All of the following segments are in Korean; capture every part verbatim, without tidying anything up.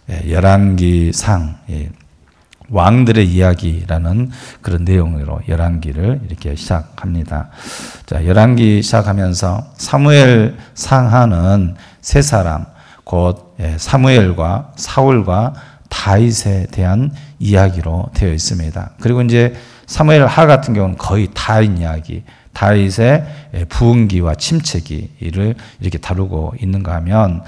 열왕기상, 왕들의 이야기라는 그런 내용으로 열왕기를 이렇게 시작합니다. 자, 열왕기 시작하면서 사무엘 상하는 세 사람, 곧 사무엘과 사울과 다윗에 대한 이야기로 되어 있습니다. 그리고 이제 사무엘 하 같은 경우는 거의 다윗 이야기, 다윗의 부흥기와 침체기를 이렇게 다루고 있는가 하면,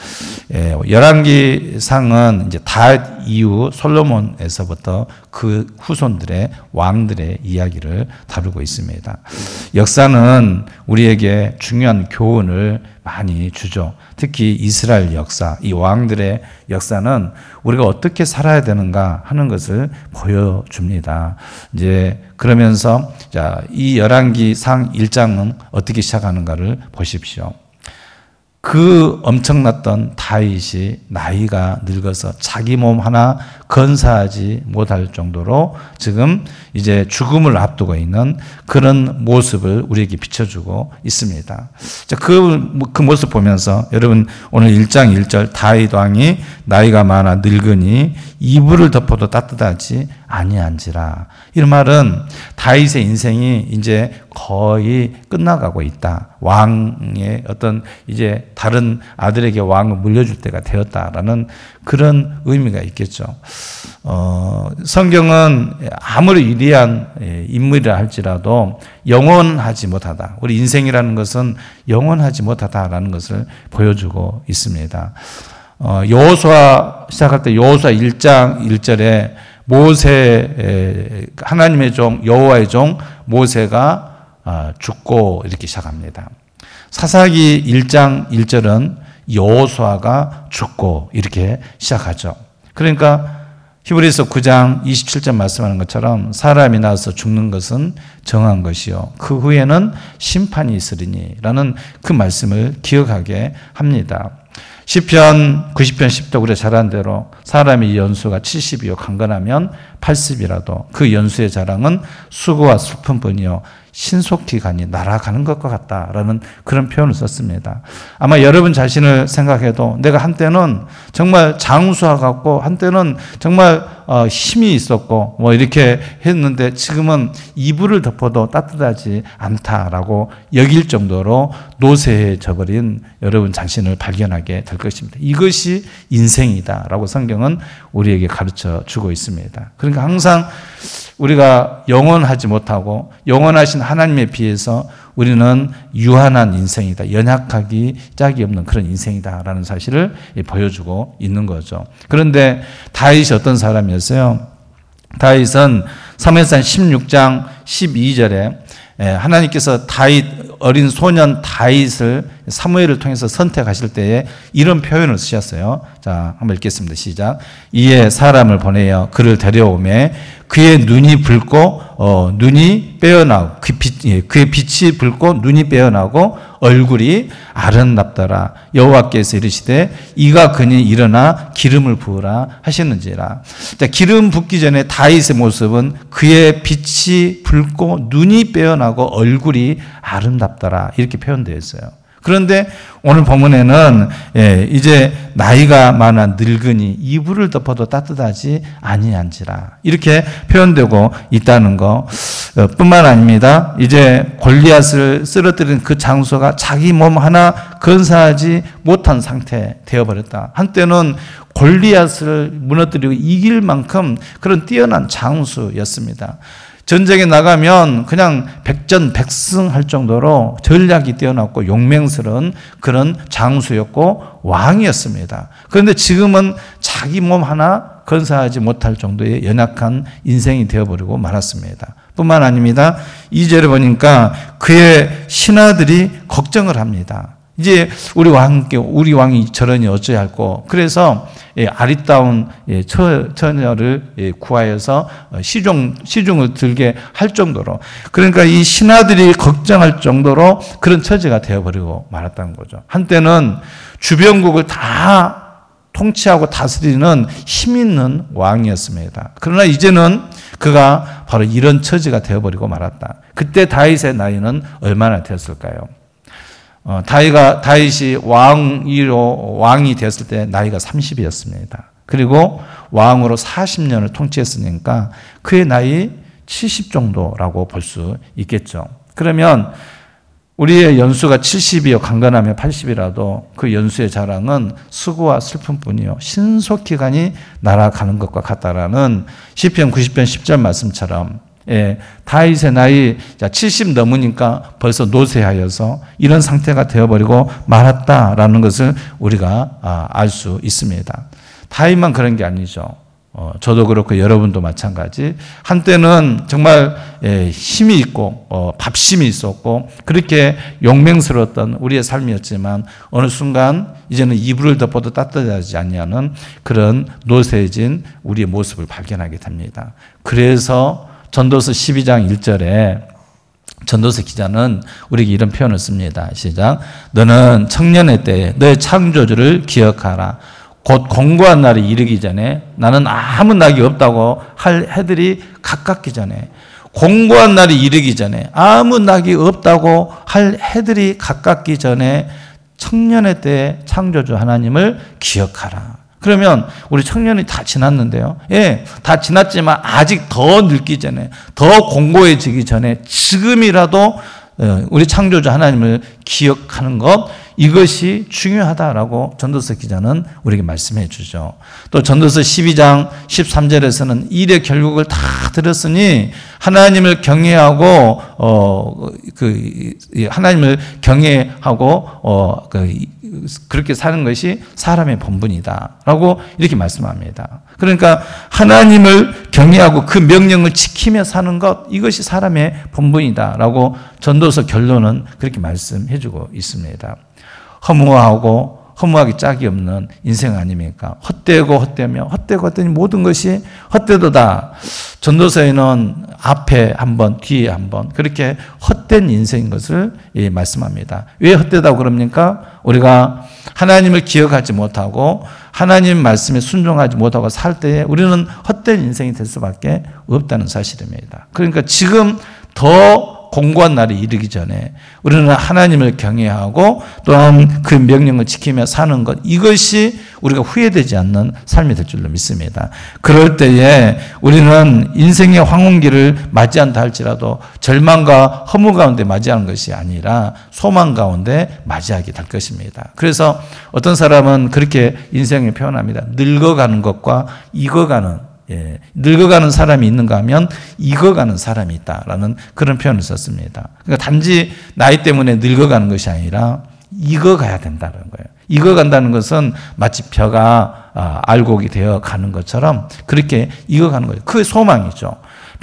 열왕기상은 이제 다윗 이후 솔로몬에서부터 그 후손들의 왕들의 이야기를 다루고 있습니다. 역사는 우리에게 중요한 교훈을 많이 주죠. 특히 이스라엘 역사, 이 왕들의 역사는 우리가 어떻게 살아야 되는가 하는 것을 보여줍니다. 이제 그러면서 자, 이 열왕기상 일 장은 어떻게 시작하는가를 보십시오. 그 엄청났던 다윗이 나이가 늙어서 자기 몸 하나 건사하지 못할 정도로 지금 이제 죽음을 앞두고 있는 그런 모습을 우리에게 비춰주고 있습니다. 자, 그, 그 모습 보면서 여러분 오늘 일 장 일 절 다윗 왕이 나이가 많아 늙으니 이불을 덮어도 따뜻하지 아니한지라. 이런 말은 다윗의 인생이 이제 거의 끝나가고 있다. 왕의 어떤 이제 다른 아들에게 왕을 물려줄 때가 되었다라는 그런 의미가 있겠죠. 어, 성경은 아무리 위대한 인물이라 할지라도 영원하지 못하다. 우리 인생이라는 것은 영원하지 못하다라는 것을 보여주고 있습니다. 어, 여호수아 시작할 때 여호수아 일 장 일 절에 모세, 하나님의 종 여호와의 종 모세가 죽고 이렇게 시작합니다. 사사기 일 장 일 절은 여호수아가 죽고 이렇게 시작하죠. 그러니까 히브리서 구 장 이십칠 절 말씀하는 것처럼 사람이 나서 죽는 것은 정한 것이요 그 후에는 심판이 있으리니 라는 그 말씀을 기억하게 합니다. 시편 구십 편 십 도 우리가 잘 아는 대로 사람의 연수가 칠십이요 강건하면 팔십이라도 그 연수의 자랑은 수고와 슬픔뿐이요 신속히 가니 날아가는 것과 같다라는 그런 표현을 썼습니다. 아마 여러분 자신을 생각해도 내가 한때는 정말 장수와 같고 한때는 정말 힘이 있었고 뭐 이렇게 했는데 지금은 이불을 덮어도 따뜻하지 않다라고 여길 정도로 노쇠해져 버린 여러분 자신을 발견하게 될 것입니다. 이것이 인생이다라고 성경은 우리에게 가르쳐 주고 있습니다. 그러니까 항상 우리가 영원하지 못하고 영원하신 하나님에 비해서 우리는 유한한 인생이다. 연약하기 짝이 없는 그런 인생이다라는 사실을 보여주고 있는 거죠. 그런데 다윗이 어떤 사람이었어요? 다윗은 사무엘상 십육 장 십이 절에 하나님께서 다윗 어린 소년 다윗을 사무엘을 통해서 선택하실 때에 이런 표현을 쓰셨어요. 자, 한번 읽겠습니다. 시작. 이에 사람을 보내어 그를 데려오매 그의 눈이 붉고 어, 눈이 빼어나고 그 빛, 예, 그의 빛이 붉고 눈이 빼어나고 얼굴이 아름답더라. 여호와께서 이르시되 이가 그니 일어나 기름을 부으라 하셨는지라. 자, 기름 붓기 전에 다윗의 모습은 그의 빛이 붉고 눈이 빼어나고 얼굴이 아름답더라 이렇게 표현되어 있어요. 그런데 오늘 본문에는 예, 이제 나이가 많아 늙으니 이불을 덮어도 따뜻하지 아니한지라 이렇게 표현되고 있다는 거 어, 뿐만 아닙니다. 이제 골리앗을 쓰러뜨린 그 장소가 자기 몸 하나 건사하지 못한 상태 되어버렸다. 한때는 골리앗을 무너뜨리고 이길 만큼 그런 뛰어난 장수였습니다. 전쟁에 나가면 그냥 백전백승할 정도로 전략이 뛰어났고 용맹스러운 그런 장수였고 왕이었습니다. 그런데 지금은 자기 몸 하나 건사하지 못할 정도의 연약한 인생이 되어버리고 말았습니다. 뿐만 아닙니다. 이 절에 보니까 그의 신하들이 걱정을 합니다. 이제 우리 왕께 우리 왕이 저러니 어찌 할꼬. 그래서 예, 아리따운 예, 처, 처녀를 예, 구하여서 시중 시중을 들게 할 정도로 그러니까 이 신하들이 걱정할 정도로 그런 처지가 되어버리고 말았다는 거죠. 한때는 주변국을 다 통치하고 다스리는 힘 있는 왕이었습니다. 그러나 이제는 그가 바로 이런 처지가 되어버리고 말았다. 그때 다윗의 나이는 얼마나 되었을까요? 어, 다윗가, 다윗이 왕이로, 왕이 됐을 때 나이가 삼십이었습니다. 그리고 왕으로 사십 년을 통치했으니까 그의 나이 칠십 정도라고 볼 수 있겠죠. 그러면 우리의 연수가 칠십이요 강건하며 팔십이라도 그 연수의 자랑은 수고와 슬픔뿐이요 신속히 간이 날아가는 것과 같다라는 시편 구십 편 십 절 말씀처럼, 예, 다윗의 나이 칠십 넘으니까 벌써 노쇠하여서 이런 상태가 되어버리고 말았다라는 것을 우리가 알 수 있습니다. 다윗만 그런 게 아니죠. 어, 저도 그렇고 여러분도 마찬가지. 한때는 정말 예, 힘이 있고 어, 밥심이 있었고 그렇게 용맹스러웠던 우리의 삶이었지만 어느 순간 이제는 이불을 덮어도 따뜻하지 않냐는 그런 노쇠해진 우리의 모습을 발견하게 됩니다. 그래서 전도서 십이 장 일 절에 전도서 기자는 우리에게 이런 표현을 씁니다. 시작. 너는 청년의 때에 너의 창조주를 기억하라. 곧 공고한 날이 이르기 전에, 나는 아무 낙이 없다고 할 해들이 가깝기 전에, 공고한 날이 이르기 전에, 아무 낙이 없다고 할 해들이 가깝기 전에 청년의 때에 창조주 하나님을 기억하라. 그러면 우리 청년이 다 지났는데요. 예, 다 지났지만 아직 더 늙기 전에, 더 공고해지기 전에 지금이라도 우리 창조주 하나님을 기억하는 것, 이것이 중요하다라고 전도서 기자는 우리에게 말씀해 주죠. 또 전도서 십이 장 십삼 절에서는 일의 결국을 다 들었으니 하나님을 경외하고 어 그 하나님을 경외하고 어 그 그렇게 사는 것이 사람의 본분이다라고 이렇게 말씀합니다. 그러니까 하나님을 경외하고 그 명령을 지키며 사는 것, 이것이 사람의 본분이다라고 전도서 결론은 그렇게 말씀해 주고 있습니다. 허무하고 허무하기 짝이 없는 인생 아닙니까? 헛되고 헛되며 헛되고 헛되니 모든 것이 헛되도다. 전도서에는 앞에 한 번, 뒤에 한 번 그렇게 헛된 인생인 것을 말씀합니다. 왜 헛되다고 그럽니까? 우리가 하나님을 기억하지 못하고 하나님 말씀에 순종하지 못하고 살 때에 우리는 헛된 인생이 될 수밖에 없다는 사실입니다. 그러니까 지금 더 공고한 날이 이르기 전에 우리는 하나님을 경외하고 또한 그 명령을 지키며 사는 것, 이것이 우리가 후회되지 않는 삶이 될 줄로 믿습니다. 그럴 때에 우리는 인생의 황혼기를 맞이한다 할지라도 절망과 허무 가운데 맞이하는 것이 아니라 소망 가운데 맞이하게 될 것입니다. 그래서 어떤 사람은 그렇게 인생을 표현합니다. 늙어가는 것과 익어가는, 예, 늙어가는 사람이 있는가 하면 익어가는 사람이 있다라는 그런 표현을 썼습니다. 그러니까 단지 나이 때문에 늙어가는 것이 아니라 익어가야 된다는 거예요. 익어간다는 것은 마치 벼가 알곡이 되어 가는 것처럼 그렇게 익어가는 거죠. 그게 소망이죠.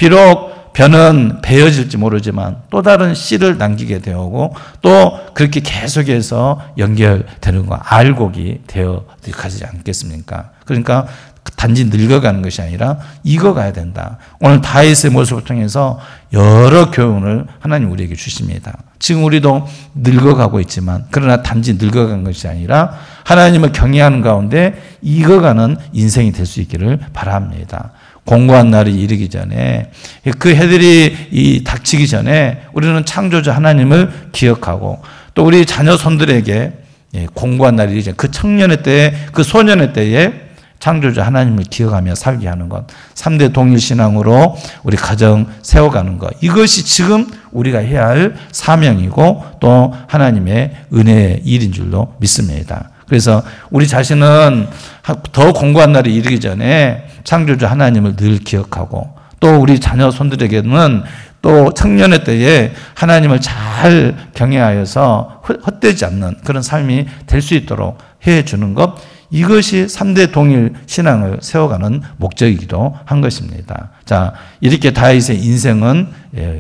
비록 벼는 베어질지 모르지만 또 다른 씨를 남기게 되고 또 그렇게 계속해서 연결되는 거, 알곡이 되어 가지 않겠습니까? 그러니까 단지 늙어가는 것이 아니라 익어가야 된다. 오늘 다윗의 모습을 통해서 여러 교훈을 하나님 우리에게 주십니다. 지금 우리도 늙어가고 있지만 그러나 단지 늙어간 것이 아니라 하나님을 경외하는 가운데 익어가는 인생이 될 수 있기를 바랍니다. 공고한 날이 이르기 전에, 그 해들이 이 닥치기 전에 우리는 창조주 하나님을 기억하고 또 우리 자녀 손들에게 공고한 날이 이르기 전에, 그 청년의 때에, 그 소년의 때에 창조주 하나님을 기억하며 살게 하는 것, 삼 대 동일 신앙으로 우리 가정 세워가는 것, 이것이 지금 우리가 해야 할 사명이고 또 하나님의 은혜의 일인 줄로 믿습니다. 그래서 우리 자신은 더 공고한 날이 이르기 전에 창조주 하나님을 늘 기억하고 또 우리 자녀 손들에게는 또 청년의 때에 하나님을 잘 경외하여서 헛되지 않는 그런 삶이 될 수 있도록 해주는 것, 이것이 삼 대 동일 신앙을 세워가는 목적이기도 한 것입니다. 자, 이렇게 다윗의 인생은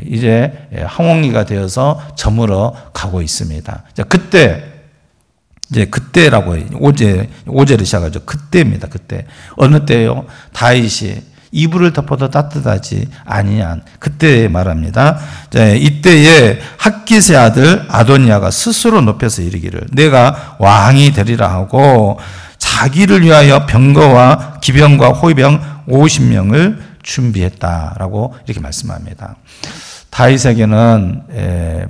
이제 황혼기가 되어서 저물어 가고 있습니다. 자, 그때, 이제 그때라고 해요. 오제, 오제를 시작하죠. 그때입니다. 그때. 어느 때요? 다윗이 이불을 덮어도 따뜻하지 아니한 그때 말합니다. 자, 이때에 핫깃의 아들 아도니아가 스스로 높여서 이르기를 내가 왕이 되리라 하고 자기를 위하여 병거와 기병과 호위병 오십 명을 준비했다라고 이렇게 말씀합니다. 다윗에게는 에,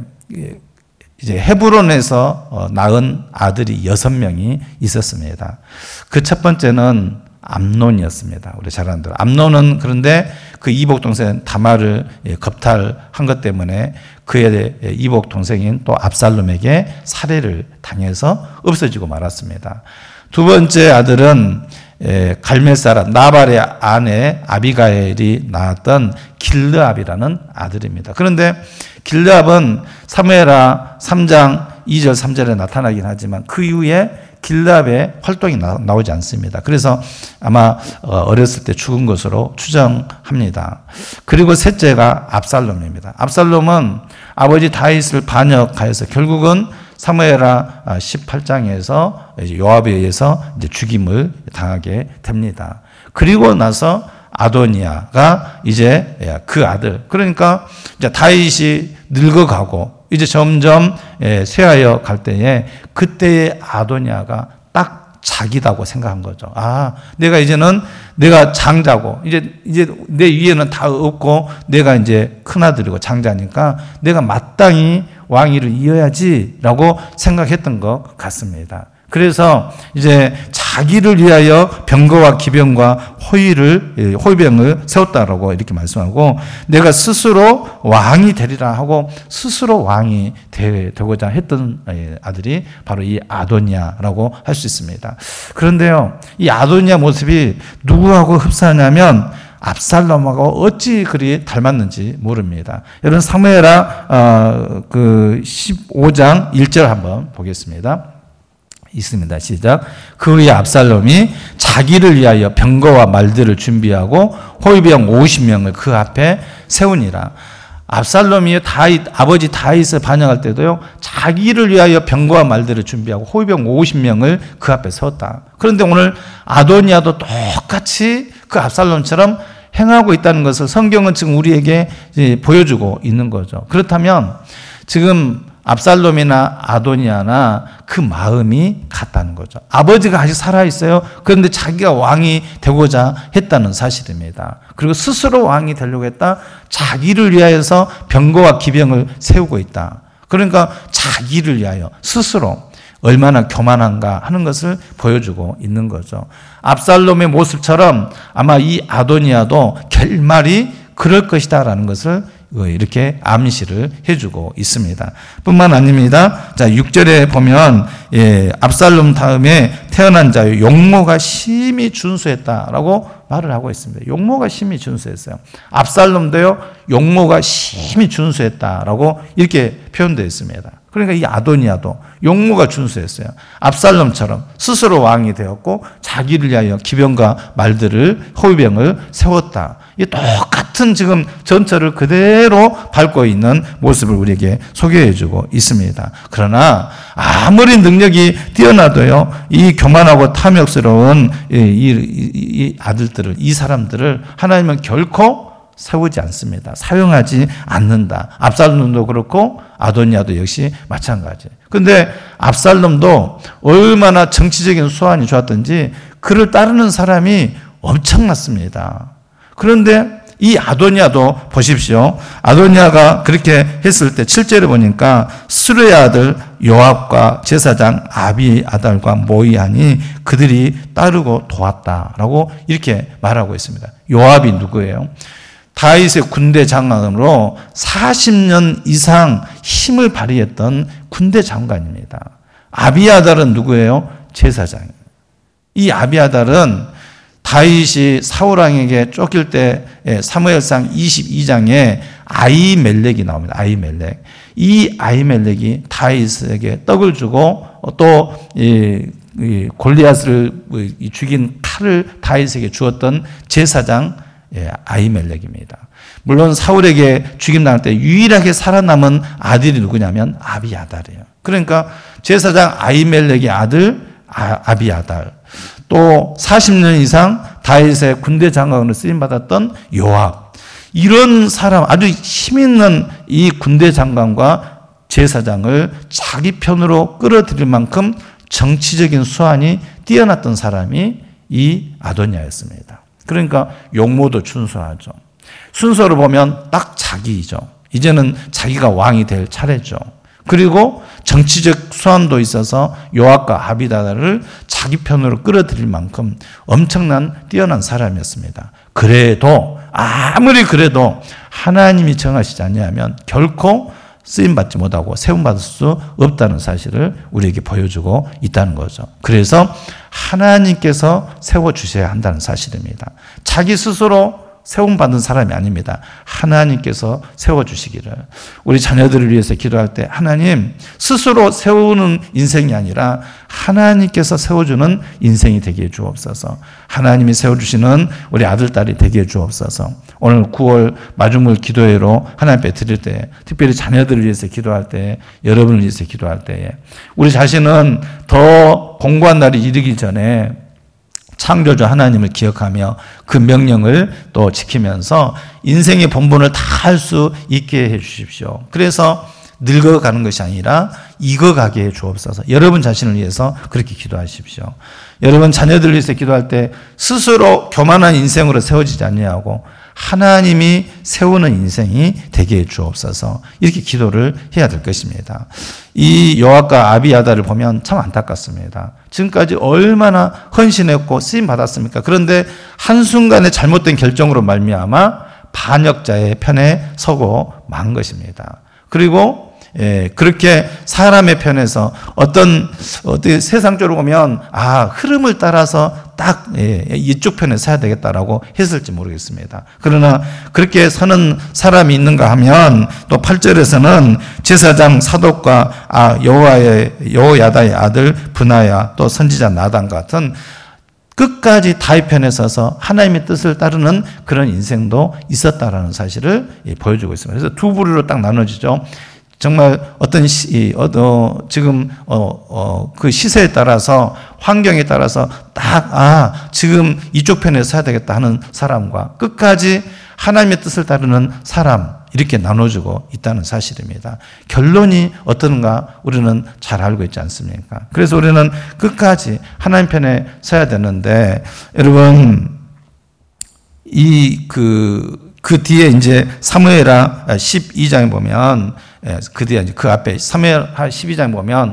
이제 헤브론에서 낳은 아들이 여섯 명이 있었습니다. 그 첫 번째는 암논이었습니다. 우리 잘 아는 대로. 암논은 그런데 그 이복 동생 다말을 겁탈한 것 때문에 그의 이복 동생인 또 압살롬에게 살해를 당해서 없어지고 말았습니다. 두 번째 아들은 갈멜 사람 나발의 아내 아비가엘이 낳았던 길르압이라는 아들입니다. 그런데 길르압은 사무엘하 삼 장 이 절 삼 절에 나타나긴 하지만 그 이후에 길르압의 활동이 나, 나오지 않습니다. 그래서 아마 어렸을 때 죽은 것으로 추정합니다. 그리고 셋째가 압살롬입니다. 압살롬은 아버지 다윗을 반역하여서 결국은 사무엘하 십팔 장에서 요압에 의해서 이제 죽임을 당하게 됩니다. 그리고 나서 아도니아가 이제 그 아들, 그러니까 이제 다윗이 늙어가고 이제 점점 쇠하여 갈 때에 그때의 아도니아가 딱 자기다고 생각한 거죠. 아, 내가 이제는 내가 장자고 이제 이제 내 위에는 다 없고 내가 이제 큰 아들이고 장자니까 내가 마땅히 왕위를 이어야지라고 생각했던 것 같습니다. 그래서 이제 자기를 위하여 병거와 기병과 호위를 호위병을 세웠다라고 이렇게 말씀하고 내가 스스로 왕이 되리라 하고 스스로 왕이 되고자 했던 아들이 바로 이 아도니아라고 할 수 있습니다. 그런데요, 이 아도니아 모습이 누구하고 흡사하냐면 압살롬하고 어찌 그리 닮았는지 모릅니다. 여러분 사무엘하 어, 그 십오 장 일 절 한번 보겠습니다. 있습니다. 시작. 그의 압살롬이 자기를 위하여 병거와 말들을 준비하고 호위병 오십 명을 그 앞에 세우니라. 압살롬이 다윗, 아버지 다윗을 반역할 때도요, 자기를 위하여 병거와 말들을 준비하고 호위병 오십 명을 그 앞에 세웠다. 그런데 오늘 아도니아도 똑같이 그 압살롬처럼 행하고 있다는 것을 성경은 지금 우리에게 보여주고 있는 거죠. 그렇다면 지금 압살롬이나 아도니아나 그 마음이 같다는 거죠. 아버지가 아직 살아있어요. 그런데 자기가 왕이 되고자 했다는 사실입니다. 그리고 스스로 왕이 되려고 했다. 자기를 위하여서 병거와 기병을 세우고 있다. 그러니까 자기를 위하여 스스로 얼마나 교만한가 하는 것을 보여주고 있는 거죠. 압살롬의 모습처럼 아마 이 아도니아도 결말이 그럴 것이다라는 것을 이렇게 암시를 해주고 있습니다. 뿐만 아닙니다. 자, 육 절에 보면, 예, 압살롬 다음에 태어난 자의 용모가 심히 준수했다라고 말을 하고 있습니다. 용모가 심히 준수했어요. 압살롬도요, 용모가 심히 준수했다라고 이렇게 표현되어 있습니다. 그러니까 이 아도니아도 용모가 준수했어요. 압살롬처럼 스스로 왕이 되었고 자기를 위하여 기병과 말들을 호위병을 세웠다. 이 똑같은 지금 전철을 그대로 밟고 있는 모습을 우리에게 소개해주고 있습니다. 그러나 아무리 능력이 뛰어나도요, 이 교만하고 탐욕스러운 이, 이, 이 아들들을, 이 사람들을 하나님은 결코 세우지 않습니다. 사용하지 않는다. 압살롬도 그렇고 아도니아도 역시 마찬가지. 그런데 압살롬도 얼마나 정치적인 수완이 좋았던지 그를 따르는 사람이 엄청났습니다. 그런데 이 아도니아도 보십시오. 아도니아가 그렇게 했을 때 칠 절에 보니까 스루의 아들 요압과 제사장 아비아달과 모이하니 그들이 따르고 도왔다라고 이렇게 말하고 있습니다. 요압이 누구예요? 다윗의 군대 장관으로 사십 년 이상 힘을 발휘했던 군대 장관입니다. 아비아달은 누구예요? 제사장입니다. 이 아비아달은 다윗이 사울왕에게 쫓길 때 사무엘상 이십이 장에 아히멜렉이 나옵니다. 아히멜렉. 이 아히멜렉이 다윗에게 떡을 주고 또 이 골리앗을 죽인 칼을 다윗에게 주었던 제사장 예, 아히멜렉입니다. 물론 사울에게 죽임 당할 때 유일하게 살아남은 아들이 누구냐면 아비아달이에요. 그러니까 제사장 아히멜렉의 아들 아, 아비아달, 또 사십 년 이상 다윗의 군대 장관으로 쓰임 받았던 요압, 이런 사람, 아주 힘 있는 이 군대 장관과 제사장을 자기 편으로 끌어들일 만큼 정치적인 수완이 뛰어났던 사람이 이 아도니아였습니다. 그러니까 용모도 준수하죠. 순서로 보면 딱 자기이죠. 이제는 자기가 왕이 될 차례죠. 그리고 정치적 수완도 있어서 요압과 아비다를 자기 편으로 끌어들일 만큼 엄청난 뛰어난 사람이었습니다. 그래도 아무리 그래도 하나님이 정하시지 않냐면 결코 쓰임받지 못하고 세움받을 수 없다는 사실을 우리에게 보여주고 있다는 거죠. 그래서 하나님께서 세워주셔야 한다는 사실입니다. 자기 스스로 세움받은 사람이 아닙니다. 하나님께서 세워주시기를. 우리 자녀들을 위해서 기도할 때 하나님 스스로 세우는 인생이 아니라 하나님께서 세워주는 인생이 되게 해 주옵소서. 하나님이 세워주시는 우리 아들, 딸이 되게 해 주옵소서. 오늘 구월 마중물 기도회로 하나님 앞에 드릴 때, 특별히 자녀들을 위해서 기도할 때, 여러분을 위해서 기도할 때에 우리 자신은 더 공고한 날이 이르기 전에 창조주 하나님을 기억하며 그 명령을 또 지키면서 인생의 본분을 다 할 수 있게 해 주십시오. 그래서 늙어가는 것이 아니라 익어가게 해 주옵소서. 여러분 자신을 위해서 그렇게 기도하십시오. 여러분 자녀들을 위해서 기도할 때 스스로 교만한 인생으로 세워지지 않냐고 하나님이 세우는 인생이 되게 해 주옵소서. 이렇게 기도를 해야 될 것입니다. 이 요압과 아비아다를 보면 참 안타깝습니다. 지금까지 얼마나 헌신했고 쓰임 받았습니까? 그런데 한순간에 잘못된 결정으로 말미암아 반역자의 편에 서고 만 것입니다. 그리고 예, 그렇게 사람의 편에서 어떤, 어떻게 세상적으로 보면, 아, 흐름을 따라서 딱, 예, 이쪽 편에 서야 되겠다라고 했을지 모르겠습니다. 그러나 그렇게 서는 사람이 있는가 하면 또 팔 절에서는 제사장 사독과 아, 여호와의, 여호야다의 아들 브나야 또 선지자 나단 같은 끝까지 다윗 편에 서서 하나님의 뜻을 따르는 그런 인생도 있었다라는 사실을 보여주고 있습니다. 그래서 두 부류로 딱 나눠지죠. 정말 어떤 시, 어, 지금, 어, 어, 그 시세에 따라서, 환경에 따라서 딱, 아, 지금 이쪽 편에 서야 되겠다 하는 사람과 끝까지 하나님의 뜻을 따르는 사람, 이렇게 나눠주고 있다는 사실입니다. 결론이 어떤가 우리는 잘 알고 있지 않습니까? 그래서 우리는 끝까지 하나님 편에 서야 되는데, 여러분, 이, 그, 그 뒤에 이제 사무엘하 십이 장에 보면 그 뒤에 그 앞에 사무엘하 십이 장에 보면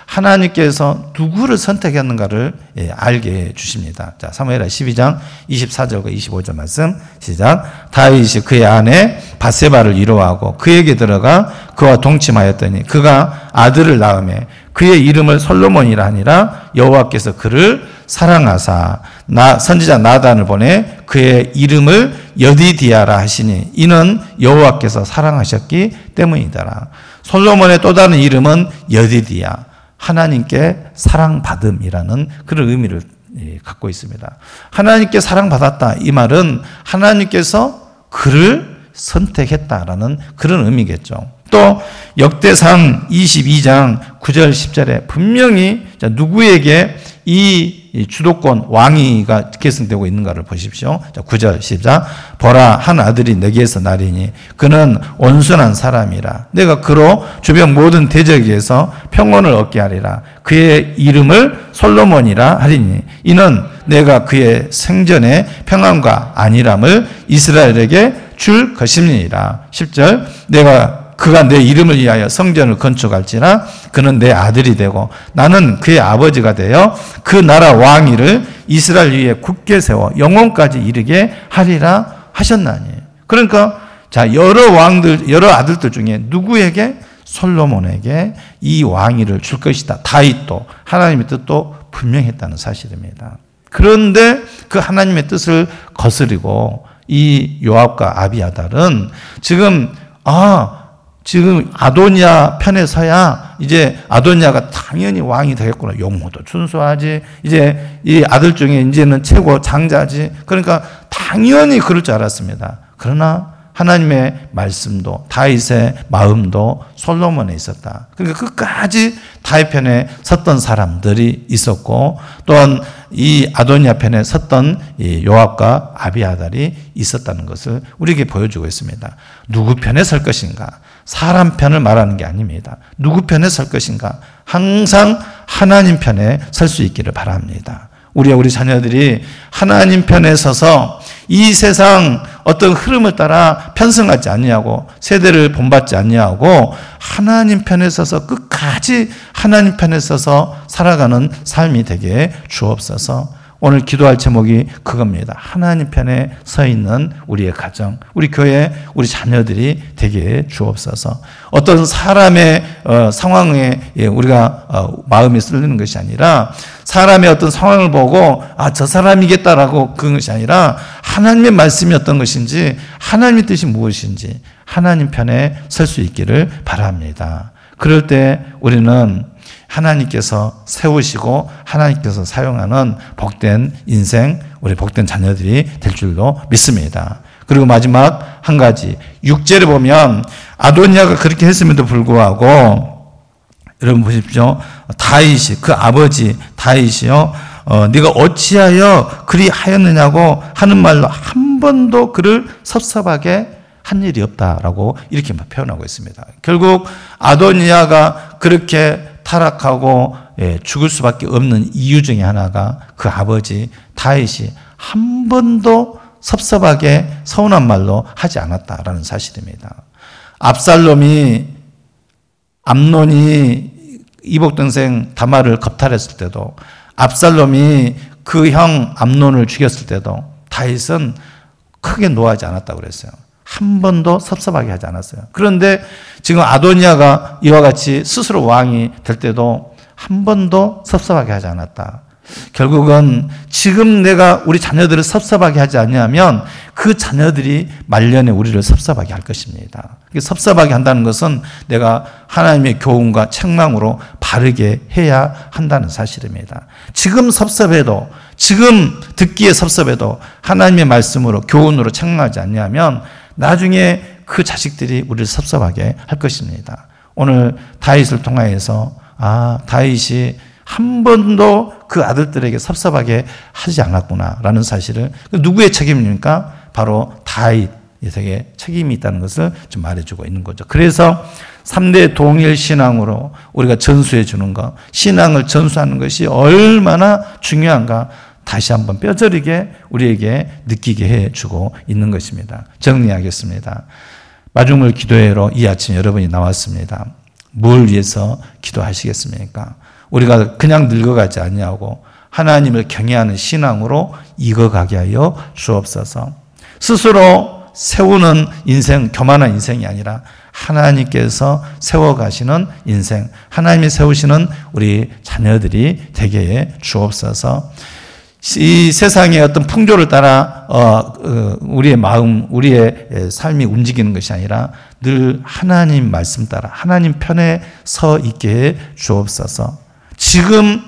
하나님께서 누구를 선택했는가를 알게 해 주십니다. 자, 사무엘하 십이 장 이십사 절과 이십오 절 말씀 시작. 다윗이 그의 아내 바세바를 위로하고 그에게 들어가 그와 동침하였더니 그가 아들을 낳으매 그의 이름을 솔로몬이라 하니라. 여호와께서 그를 사랑하사 나 선지자 나단을 보내 그의 이름을 여디디아라 하시니 이는 여호와께서 사랑하셨기 때문이더라. 솔로몬의 또 다른 이름은 여디디아, 하나님께 사랑받음이라는 그런 의미를 갖고 있습니다. 하나님께 사랑받았다 이 말은 하나님께서 그를 선택했다라는 그런 의미겠죠. 또 역대상 이십이 장 구 절 십 절에 분명히 누구에게 이 주도권 왕위가 계승되고 있는가를 보십시오. 구 절 시작. 보라 한 아들이 내게서 나리니 그는 온순한 사람이라. 내가 그로 주변 모든 대적에서 평온을 얻게 하리라. 그의 이름을 솔로몬이라 하리니 이는 내가 그의 생전의 평안과 안일함을 이스라엘에게 줄 것임이니라. 십 절. 내가 그가 내 이름을 위하여 성전을 건축할지라. 그는 내 아들이 되고 나는 그의 아버지가 되어 그 나라 왕위를 이스라엘 위에 굳게 세워 영원까지 이르게 하리라 하셨나니. 그러니까 자 여러 왕들 여러 아들들 중에 누구에게? 솔로몬에게 이 왕위를 줄 것이다. 다윗도 하나님의 뜻도 분명했다는 사실입니다. 그런데 그 하나님의 뜻을 거스리고 이 요압과 아비아달은 지금 아 지금 아도니아 편에 서야 이제 아도니아가 당연히 왕이 되겠구나. 용모도 준수하지. 이제 이 아들 중에 이제는 최고 장자지. 그러니까 당연히 그럴 줄 알았습니다. 그러나 하나님의 말씀도 다윗의 마음도 솔로몬에 있었다. 그러니까 끝까지 다윗 편에 섰던 사람들이 있었고 또한 이 아도니아 편에 섰던 이 요압과 아비아달이 있었다는 것을 우리에게 보여주고 있습니다. 누구 편에 설 것인가? 사람 편을 말하는 게 아닙니다. 누구 편에 설 것인가? 항상 하나님 편에 설 수 있기를 바랍니다. 우리와 우리 자녀들이 하나님 편에 서서 이 세상 어떤 흐름을 따라 편승하지 아니하고 세대를 본받지 아니하고 하나님 편에 서서 끝까지 하나님 편에 서서 살아가는 삶이 되게 주옵소서. 오늘 기도할 제목이 그겁니다. 하나님 편에 서 있는 우리의 가정, 우리 교회, 우리 자녀들이 되게 주옵소서. 어떤 사람의 어, 상황에 우리가 어, 마음이 쓸리는 것이 아니라 사람의 어떤 상황을 보고 아, 저 사람이겠다라고 그런 것이 아니라 하나님의 말씀이 어떤 것인지 하나님의 뜻이 무엇인지 하나님 편에 설 수 있기를 바랍니다. 그럴 때 우리는 하나님께서 세우시고 하나님께서 사용하는 복된 인생, 우리 복된 자녀들이 될 줄로 믿습니다. 그리고 마지막 한 가지, 육 절에 보면 아도니아가 그렇게 했음에도 불구하고 여러분 보십시오. 다윗이, 그 아버지 다윗이요, 어, 네가 어찌하여 그리 하였느냐고 하는 말로 한 번도 그를 섭섭하게 한 일이 없다라고 이렇게 표현하고 있습니다. 결국 아도니아가 그렇게 타락하고 예, 죽을 수밖에 없는 이유 중에 하나가 그 아버지 다윗이 한 번도 섭섭하게 서운한 말로 하지 않았다라는 사실입니다. 압살롬이 암논이 이복 동생 다말을 겁탈했을 때도 압살롬이 그 형 암논을 죽였을 때도 다윗은 크게 노하지 않았다고 그랬어요. 한 번도 섭섭하게 하지 않았어요. 그런데 지금 아도니아가 이와 같이 스스로 왕이 될 때도 한 번도 섭섭하게 하지 않았다. 결국은 지금 내가 우리 자녀들을 섭섭하게 하지 않으면 그 자녀들이 말년에 우리를 섭섭하게 할 것입니다. 섭섭하게 한다는 것은 내가 하나님의 교훈과 책망으로 바르게 해야 한다는 사실입니다. 지금 섭섭해도, 지금 듣기에 섭섭해도 하나님의 말씀으로 교훈으로 책망하지 않으면 나중에 그 자식들이 우리를 섭섭하게 할 것입니다. 오늘 다윗을 통하여서 아, 다윗이 한 번도 그 아들들에게 섭섭하게 하지 않았구나라는 사실을, 누구의 책임입니까? 바로 다윗에게 책임이 있다는 것을 좀 말해주고 있는 거죠. 그래서 삼 대 동일 신앙으로 우리가 전수해 주는 것, 신앙을 전수하는 것이 얼마나 중요한가 다시 한번 뼈저리게 우리에게 느끼게 해주고 있는 것입니다. 정리하겠습니다. 마중물 기도회로 이 아침 여러분이 나왔습니다. 뭘 위해서 기도하시겠습니까? 우리가 그냥 늙어가지 아니하고 하나님을 경외하는 신앙으로 익어가게 하여 주옵소서. 스스로 세우는 인생, 교만한 인생이 아니라 하나님께서 세워가시는 인생, 하나님이 세우시는 우리 자녀들이 되게 해 주옵소서. 이 세상의 어떤 풍조를 따라 어, 우리의 마음, 우리의 삶이 움직이는 것이 아니라 늘 하나님 말씀 따라 하나님 편에 서 있게 해 주옵소서. 지금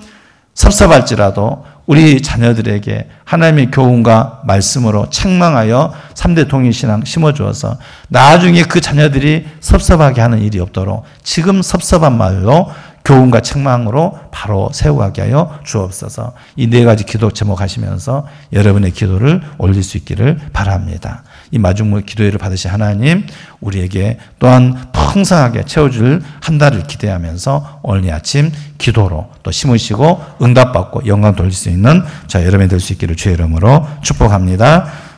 섭섭할지라도 우리 자녀들에게 하나님의 교훈과 말씀으로 책망하여 삼 대 동일신앙 심어주어서 나중에 그 자녀들이 섭섭하게 하는 일이 없도록 지금 섭섭한 말로 교훈과 책망으로 바로 세워가게 하여 주옵소서. 이 네 가지 기도 제목하시면서 여러분의 기도를 올릴 수 있기를 바랍니다. 이 마중물 기도회를 받으신 하나님, 우리에게 또한 풍성하게 채워줄 한 달을 기대하면서 오늘 이 아침 기도로 또 심으시고 응답받고 영광 돌릴 수 있는 자 여러분이 될 수 있기를 주의 이름으로 축복합니다.